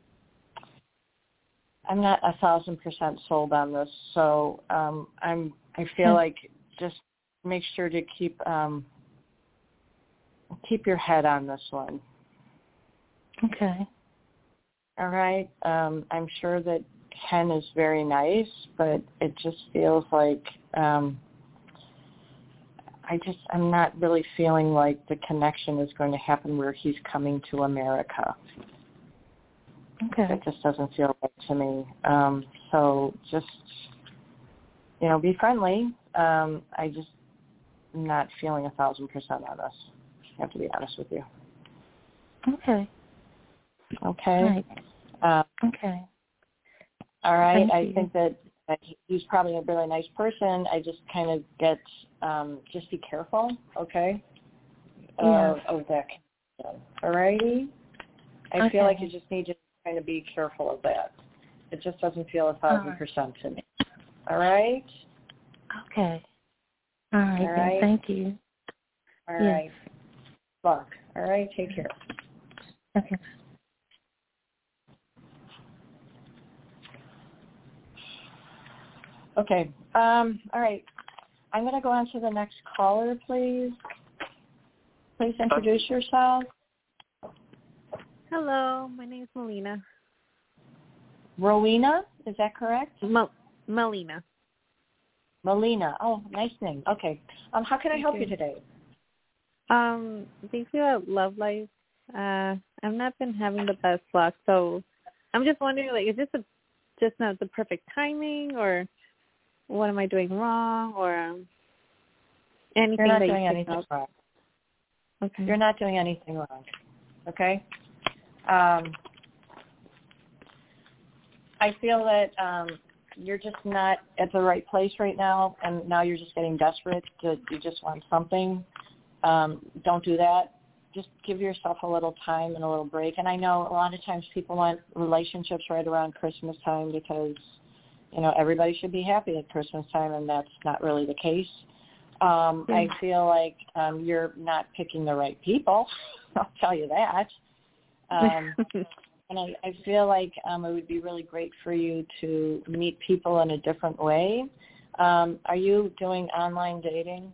I'm not a thousand percent sold on this, so um, I'm. I feel like just make sure to keep um, keep your head on this one. Okay. All right. Um, I'm sure that Ken is very nice, but it just feels like um, I just I'm not really feeling like the connection is going to happen where he's coming to America. Okay. It just doesn't feel right to me. Um, so just, you know, be friendly. Um, I just am not feeling a thousand percent on this. I have to be honest with you. Okay. Okay. Right. Um, okay. All right. Thank I you. think that, that he's probably a really nice person. I just kind of get, um, just be careful, okay, yeah. of, of that. All righty? I okay. feel like you just need to kind of be careful of that. It just doesn't feel a thousand right. percent to me. All right? Okay. All right. All right. Thank you. All yes. right. Luck. All right. Take care. Okay. Okay. Um, all right. I'm going to go on to the next caller, please. Please introduce yourself. Hello, my name is Melina. Rowena, is that correct? Mel- Melina. Melina. Oh, nice name. Okay. Um, how can I Thank help you. you today? Um, basically about love life. Uh, I've not been having the best luck, so I'm just wondering, like, is this a, just not the perfect timing, or what am I doing wrong, or um, anything You're not that doing you anything up? wrong. Okay. You're not doing anything wrong. Okay? Um, I feel that um, you're just not at the right place right now, and now you're just getting desperate. To, you just want something. Um, don't do that. Just give yourself a little time and a little break. And I know a lot of times people want relationships right around Christmas time because, you know, everybody should be happy at Christmas time, and that's not really the case. Um, Yeah. I feel like um, you're not picking the right people. I'll tell you that. Um, and I, I feel like um, it would be really great for you to meet people in a different way. Um, are you doing online dating?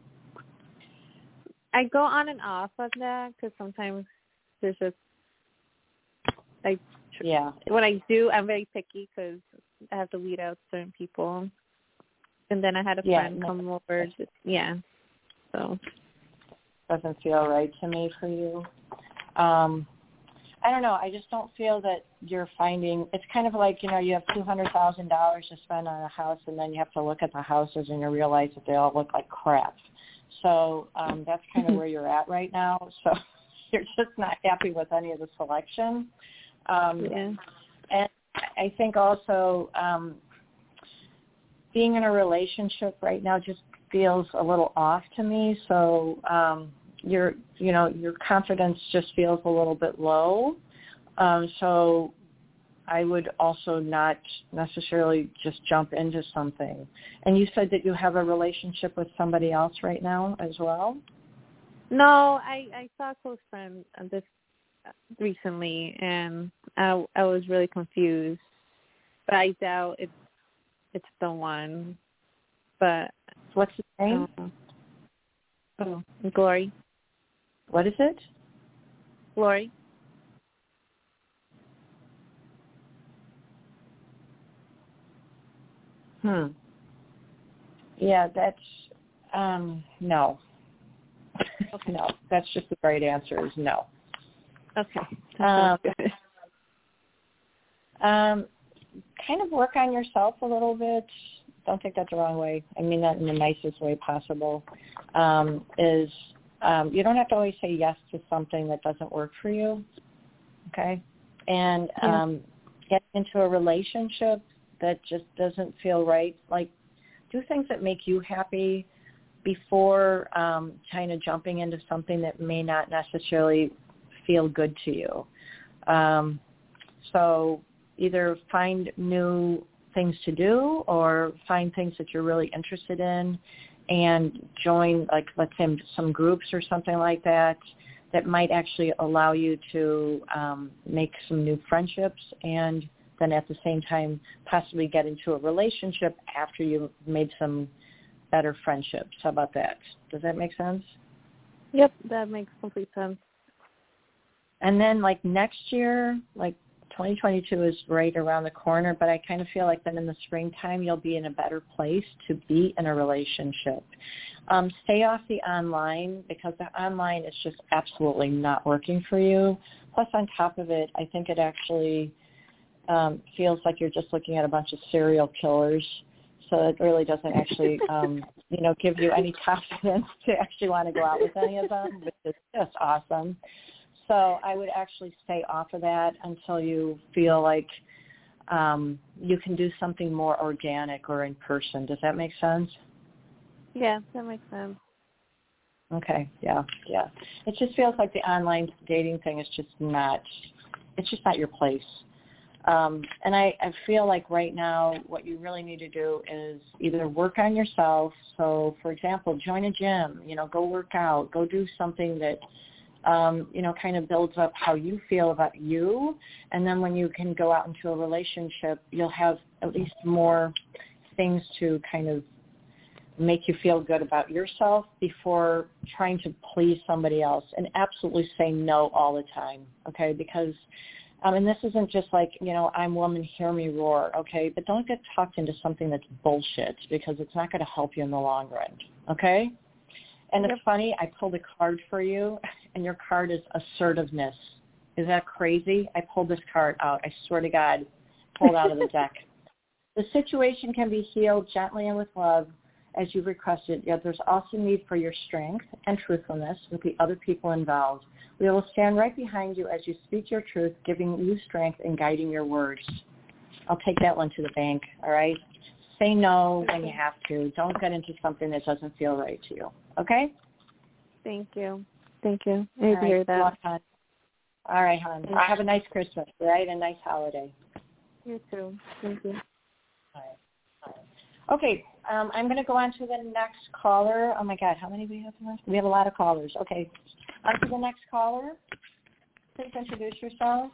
I go on and off of that because sometimes there's just, like, yeah. when I do, I'm very picky because I have to weed out certain people. And then I had a yeah, friend no, come over. Just, yeah. So. Doesn't feel right to me for you. Um, I don't know. I just don't feel that you're finding, it's kind of like, you know, you have two hundred thousand dollars to spend on a house, and then you have to look at the houses and you realize that they all look like crap. So um, that's kind of where you're at right now. So you're just not happy with any of the selection. Um, yeah. And I think also um, being in a relationship right now just feels a little off to me. So um, your, you know, your confidence just feels a little bit low. Um, so I would also not necessarily just jump into something. And you said that you have a relationship with somebody else right now as well? No, I, I saw a close friend this recently, and I, I was really confused. But I doubt it's it's the one. But what's his name? Uh, oh, Glory. What is it? Glory. Hmm. Yeah, that's um no. Okay. No, that's just the right answer is no. Okay. Um, um, kind of work on yourself a little bit. Don't take that the wrong way. I mean that in the nicest way possible. Um, is um, you don't have to always say yes to something that doesn't work for you. Okay? And yeah. um, get into a relationship that just doesn't feel right. Like, do things that make you happy before um, kind of jumping into something that may not necessarily feel good to you. Um, so either find new things to do or find things that you're really interested in and join, like, let's say some groups or something like that that might actually allow you to um, make some new friendships and then at the same time possibly get into a relationship after you've made some better friendships. How about that? Does that make sense? Yep, that makes complete sense. And then like next year, like twenty twenty-two is right around the corner, but I kind of feel like then in the springtime you'll be in a better place to be in a relationship. Um, stay off the online because the online is just absolutely not working for you. Plus on top of it, I think it actually um, feels like you're just looking at a bunch of serial killers. So it really doesn't actually, um, you know, give you any confidence to actually want to go out with any of them, which is just awesome. So I would actually stay off of that until you feel like um, you can do something more organic or in person. Does that make sense? Yeah, that makes sense. Okay, yeah, yeah. It just feels like the online dating thing is just not, it's just not your place. Um, and I, I feel like right now what you really need to do is either work on yourself. So, for example, join a gym, you know, go work out, go do something that, um, you know, kind of builds up how you feel about you. And then when you can go out into a relationship, you'll have at least more things to kind of make you feel good about yourself before trying to please somebody else. And absolutely say no all the time, okay, because Um, and this isn't just like, you know, I'm woman, hear me roar, okay? But don't get talked into something that's bullshit because it's not going to help you in the long run, okay? And it's funny, I pulled a card for you, and your card is assertiveness. Is that crazy? I pulled this card out. I swear to God, pulled out of the deck. The situation can be healed gently and with love as you've requested, yet there's also need for your strength and truthfulness with the other people involved. We will stand right behind you as you speak your truth, giving you strength and guiding your words. I'll take that one to the bank, all right? Say no when you have to. Don't get into something that doesn't feel right to you, okay? Thank you. Thank you. I need to hear that. Luck, hon. All right, hon. Have a nice Christmas, all right? A nice holiday. You too. Thank you. All right. All right. Okay, um, I'm going to go on to the next caller. Oh, my God, how many do we have left? We have a lot of callers. Okay. On to the next caller. Please introduce yourself.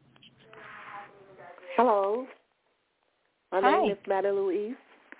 Hello. My Hi. name is Mada Louise.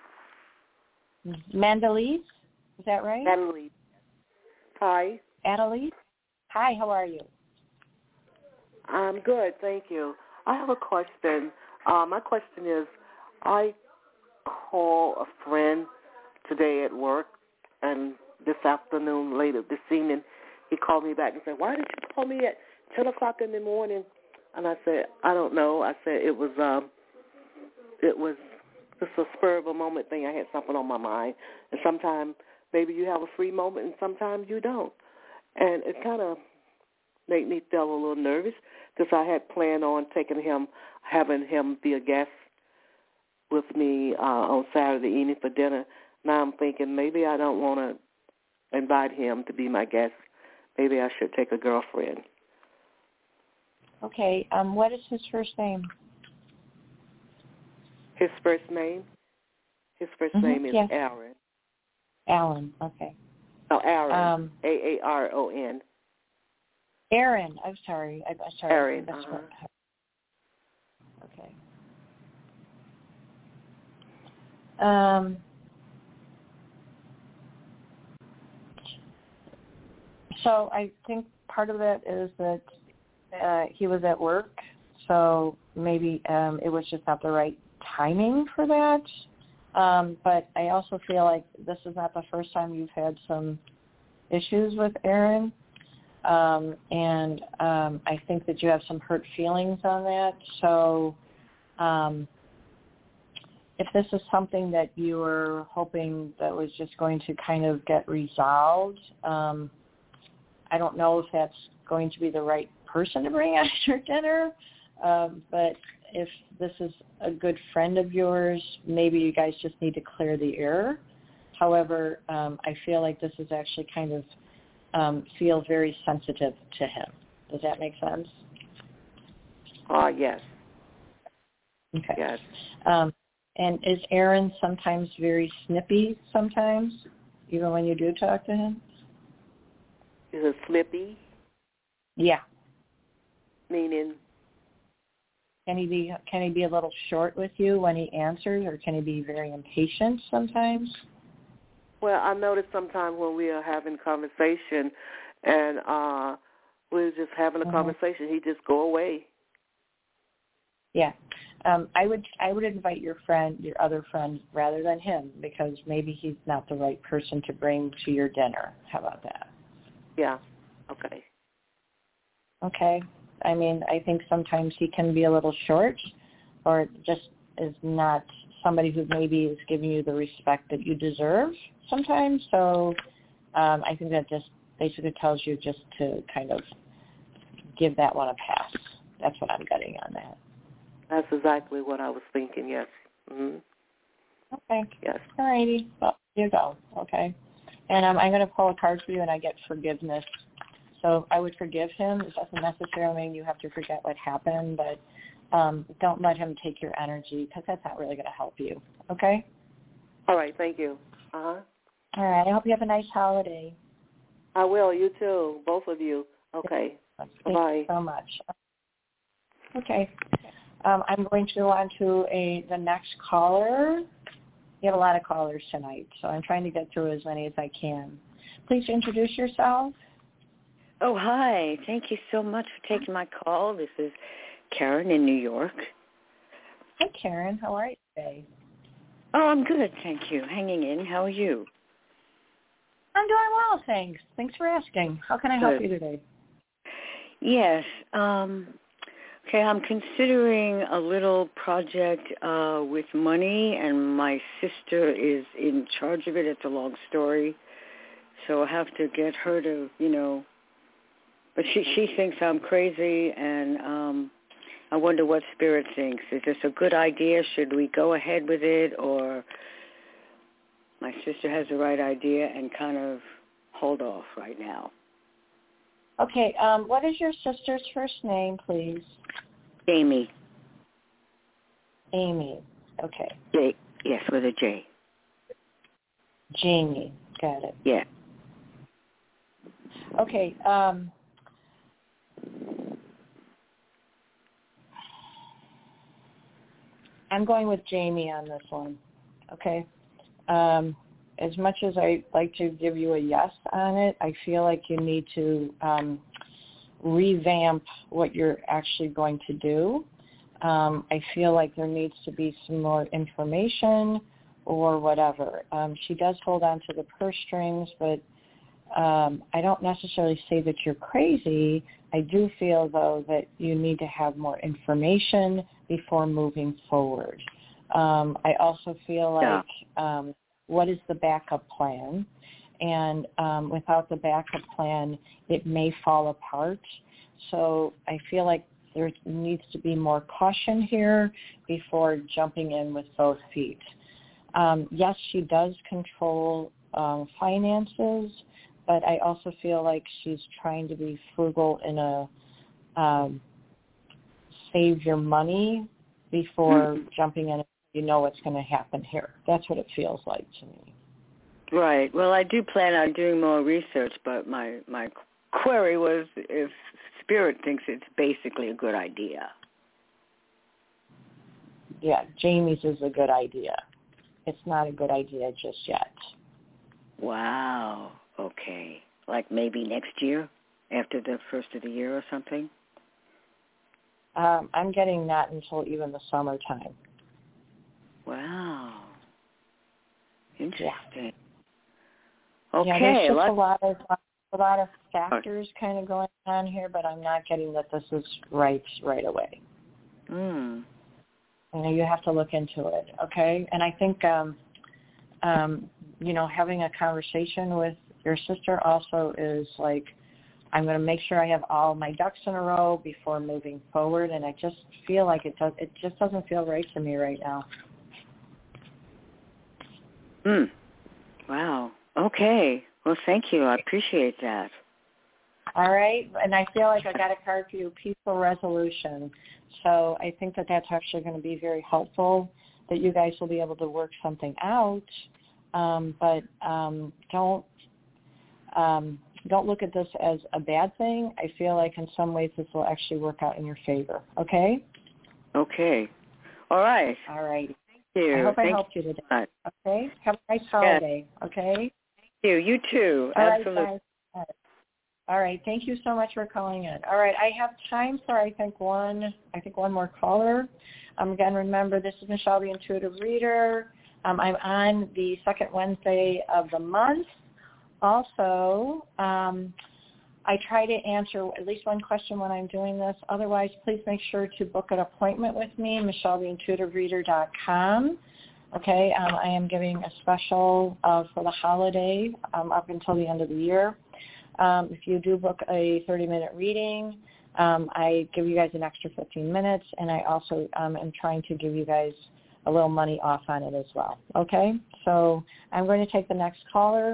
Mandalise? Is that right? Adelise. Hi. Adelise? Hi, how are you? I'm good, thank you. I have a question. Uh, my question is, I call a friend today at work, and this afternoon, later this evening, he called me back and said, why did you call me at ten o'clock in the morning? And I said, I don't know. I said it was um, it was just a spur of a moment thing. I had something on my mind. And sometimes maybe you have a free moment and sometimes you don't. And it kind of made me feel a little nervous because I had planned on taking him, having him be a guest with me uh, on Saturday evening for dinner. Now I'm thinking maybe I don't want to invite him to be my guest. Maybe I should take a girlfriend. Okay. Um, what is his first name? His first name? His first mm-hmm, name is yes. Aaron. Alan, okay. Oh, Aaron. Um, A A R O N. Aaron, I'm sorry. I, I'm sorry. Aaron, That's uh-huh. what, okay. Um, so I think part of it is that uh, he was at work, so maybe um, it was just not the right timing for that. Um, but I also feel like this is not the first time you've had some issues with Aaron. Um, and um, I think that you have some hurt feelings on that. So um, if this is something that you were hoping that was just going to kind of get resolved, um, I don't know if that's going to be the right person to bring out your dinner. Um, but if this is a good friend of yours, maybe you guys just need to clear the air. However, um, I feel like this is actually kind of um, feels very sensitive to him. Does that make sense? Ah, uh, yes. Okay. Yes. Um, and is Aaron sometimes very snippy sometimes, even when you do talk to him? Is it slippy? Yeah. Meaning? Can he be can he be a little short with you when he answers, or can he be very impatient sometimes? Well, I noticed sometimes when we are having conversation and uh, we're just having a mm-hmm. conversation, he just go away. Yeah. Um, I would I would invite your friend, your other friend, rather than him, because maybe he's not the right person to bring to your dinner. How about that? Yeah. Okay. Okay. I mean, I think sometimes he can be a little short, or just is not somebody who maybe is giving you the respect that you deserve sometimes. So um, I think that just basically tells you just to kind of give that one a pass. That's what I'm getting on that. That's exactly what I was thinking, yes. Mm-hmm. Okay. Yes. All righty. Well, here you go. Okay. And um, I'm going to pull a card for you, and I get forgiveness. So I would forgive him. It doesn't necessarily mean you have to forget what happened, but um, don't let him take your energy, because that's not really going to help you. Okay? All right. Thank you. Uh-huh. All right. I hope you have a nice holiday. I will. You too. Both of you. Okay. Thank Bye-bye. you so much. Okay. Um, I'm going to go on to a the next caller. You have a lot of callers tonight, so I'm trying to get through as many as I can. Please introduce yourself. Oh, hi. Thank you so much for taking my call. This is Karen in New York. Hi, Karen. How are you today? Oh, I'm good, thank you. Hanging in. How are you? I'm doing well, thanks. Thanks for asking. How can I help good. you today? Yes. Um, okay, I'm considering a little project uh, with money, and my sister is in charge of it. It's a long story, so I have to get her to, you know, but she, she thinks I'm crazy, and um, I wonder what Spirit thinks. Is this a good idea? Should we go ahead with it, or my sister has the right idea and kind of hold off right now? Okay, um, what is your sister's first name, please? Amy. Amy, okay. J, yes, with a J. Jamie, got it. Yeah. Okay, um, I'm going with Jamie on this one, okay? Um, as much as I like to give you a yes on it, I feel like you need to um, revamp what you're actually going to do. Um, I feel like there needs to be some more information or whatever. Um, she does hold on to the purse strings, but um, I don't necessarily say that you're crazy. I do feel, though, that you need to have more information before moving forward. Um, I also feel like yeah. um, what is the backup plan? And um, without the backup plan, it may fall apart. So I feel like there needs to be more caution here before jumping in with both feet. Um, yes, she does control um, finances, but I also feel like she's trying to be frugal in a um, save your money before mm-hmm. jumping in you know what's going to happen here. That's what it feels like to me. Right. Well, I do plan on doing more research, but my, my query was if Spirit thinks it's basically a good idea. Yeah, Jamie's is a good idea. It's not a good idea just yet. Wow. Okay. Like maybe next year, after the first of the year or something? Um, I'm getting that until even the summertime. Wow. Interesting. Yeah. Okay. Yeah, there's just let's... a lot of a lot of factors kind of going on here, but I'm not getting that this is right right away. Hmm. You know, you have to look into it, okay? And I think, um, um, you know, having a conversation with your sister also is like, I'm going to make sure I have all my ducks in a row before moving forward, and I just feel like it does. It just doesn't feel right to me right now. Hmm. Wow. Okay. Well, thank you. I appreciate that. All right. And I feel like I got a card for you, peaceful resolution. So I think that that's actually going to be very helpful, that you guys will be able to work something out. Um, but um, don't um, don't look at this as a bad thing. I feel like in some ways this will actually work out in your favor. Okay? Okay. All right. All right. Thank you. I hope Thank I helped you today. You. Okay? Have a nice holiday. Yes. Okay? Thank you. You too. All Absolutely. Right, guys. All right. Thank you so much for calling in. All right. I have time for, I think, one I think one more caller. Um, again, remember, this is Michelle, the Intuitive Reader. Um, I'm on the second Wednesday of the month. Also, um, I try to answer at least one question when I'm doing this. Otherwise, please make sure to book an appointment with me, michelle the intuitive reader dot com. Okay. Um, I am giving a special uh, for the holiday um, up until the end of the year. Um, if you do book a thirty-minute reading, um, I give you guys an extra fifteen minutes, and I also um, am trying to give you guys a little money off on it as well. Okay? So I'm going to take the next caller.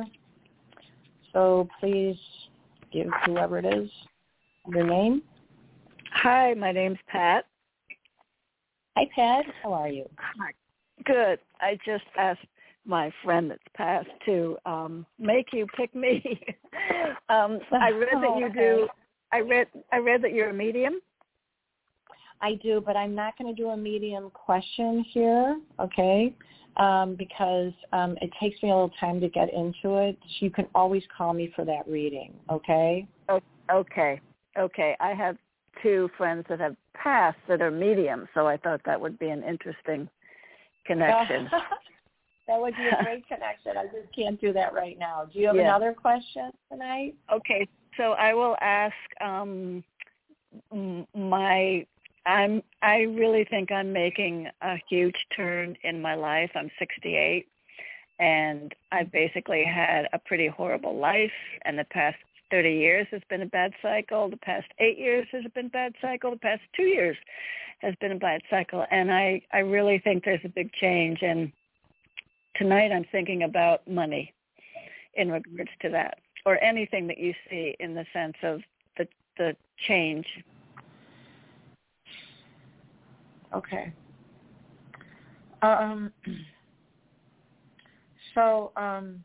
So please give whoever it is your name. Hi, my name's Pat. Hi, Pat. How are you? Hi. Good. I just asked my friend that's passed to um, make you pick me. um, I read that you do. I read. I read that you're a medium. I do, but I'm not going to do a medium question here, okay? Um, because um, it takes me a little time to get into it. You can always call me for that reading, okay? Okay. Okay. I have two friends that have passed that are mediums, so I thought that would be an interesting connection. That would be a great connection. I just can't do that right now. Do you have yeah. another question tonight? Okay, so I will ask um, my. I'm. I really think I'm making a huge turn in my life. I'm sixty-eight, and I've basically had a pretty horrible life. And the past thirty years has been a bad cycle. The past eight years has been a bad cycle. The past two years has been a bad cycle. And I, I really think there's a big change. And tonight I'm thinking about money in regards to that, or anything that you see in the sense of the the change. Okay. Um. So um,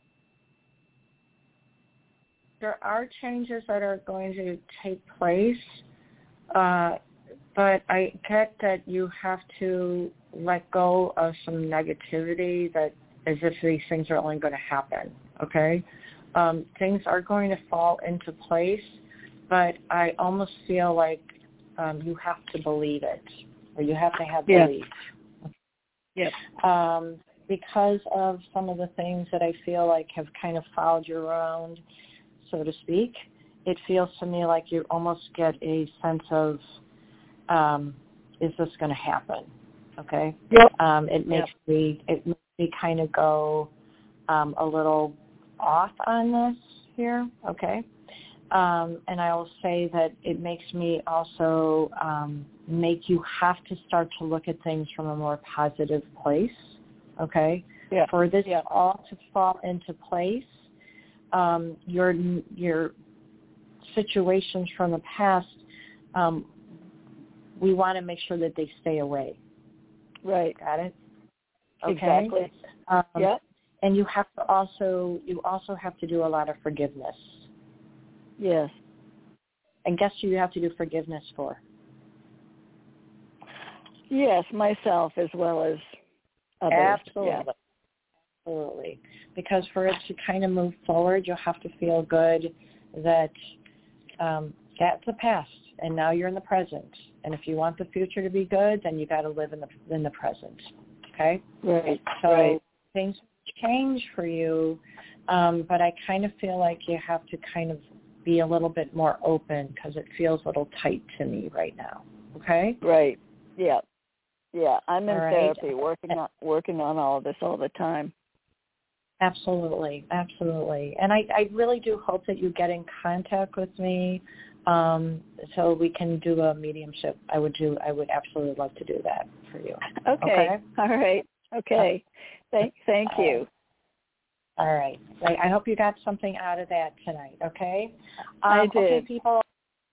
there are changes that are going to take place, uh, but I get that you have to let go of some negativity that as if these things are only going to happen, okay? Um, things are going to fall into place, but I almost feel like um, you have to believe it, or you have to have yeah. belief. Yes. Um, because of some of the things that I feel like have kind of followed you around, so to speak, it feels to me like you almost get a sense of, um, is this going to happen? Okay. Yep. Um, it makes yep. me it makes me kind of go um, a little off on this here. Okay. Um, and I will say that it makes me also um, make you have to start to look at things from a more positive place. Okay. Yeah. For this yeah. all to fall into place, um, your your situations from the past, um, we want to make sure that they stay away. Right. Got it? Okay. Exactly. Um, yeah. And you have to also you also have to do a lot of forgiveness. Yes. And guess who you have to do forgiveness for? Yes, myself as well as others. Absolutely. Yeah. Absolutely. Because for it to kind of move forward, you'll have to feel good that um, that's the past, and now you're in the present. And if you want the future to be good, then you got to live in the in the present. Okay? Right. So right. things change for you, um, but I kind of feel like you have to kind of be a little bit more open because it feels a little tight to me right now. Okay? Right. Yeah. Yeah. I'm in all right. therapy, working on working on all of this all the time. Absolutely, absolutely. And I, I really do hope that you get in contact with me um, so we can do a mediumship. I would do. I would absolutely love to do that for you. Okay. okay? All right. Okay. Thank, thank you. All right. I hope you got something out of that tonight. Okay. Um, I did. Okay, people.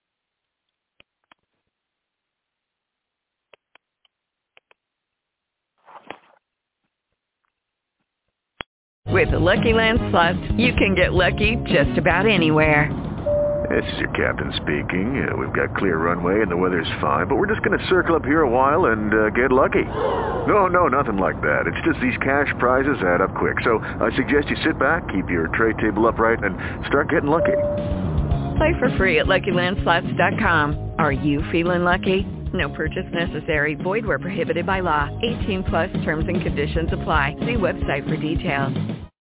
With the Lucky Land Slots, you can get lucky just about anywhere. This is your captain speaking. Uh, we've got clear runway and the weather's fine, but we're just going to circle up here a while and uh, get lucky. No, no, nothing like that. It's just these cash prizes add up quick. So I suggest you sit back, keep your tray table upright, and start getting lucky. Play for free at Lucky Land Slots dot com. Are you feeling lucky? No purchase necessary. Void where prohibited by law. eighteen plus terms and conditions apply. See website for details.